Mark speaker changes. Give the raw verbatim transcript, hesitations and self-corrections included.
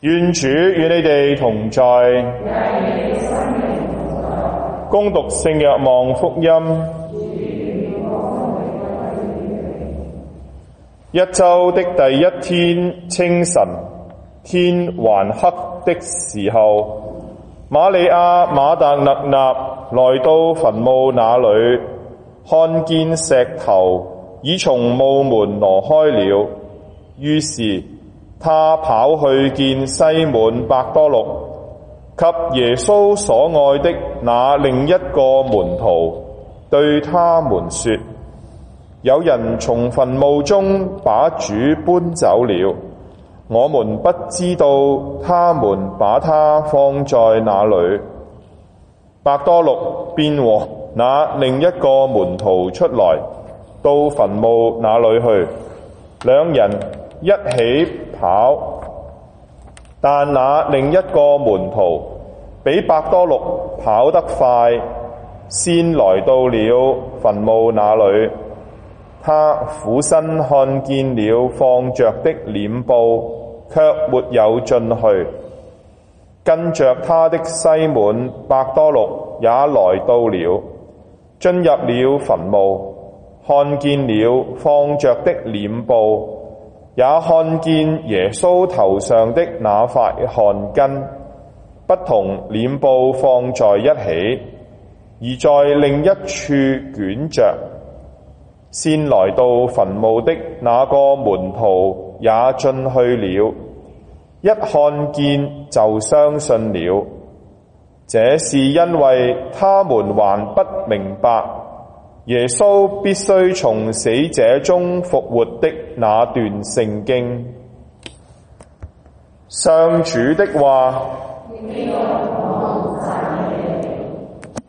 Speaker 1: 願主與你哋同在。恭讀聖若望福音。一週的第一天清晨，天還黑的時候，瑪利亞瑪達肋納來到墳墓那裏，看見石頭已從墓門挪開了，於是他跑去見西滿伯多祿及耶穌所愛的那另一個門徒，對他們說：有人從墳墓中把主搬走了，我們不知道他們把他放在哪裏。伯多祿便和那另一個門徒出來，到墳墓那裏去，兩人一起跑，但那另一個門徒比伯多祿跑得快，先來到了墳墓那裏。他俯身看見了放着的殮布，卻沒有進去。跟着他的西滿伯多祿也來到了，進入了墳墓，看見了放着的殮布，也看見耶穌頭上的那塊汗巾，不同殮布放在一起，而在另一處捲着。先來到墳墓的那個門徒也進去了，一看見就相信了。這是因為他們還不明白耶穌必須從死者中復活的那段聖經。上主的話。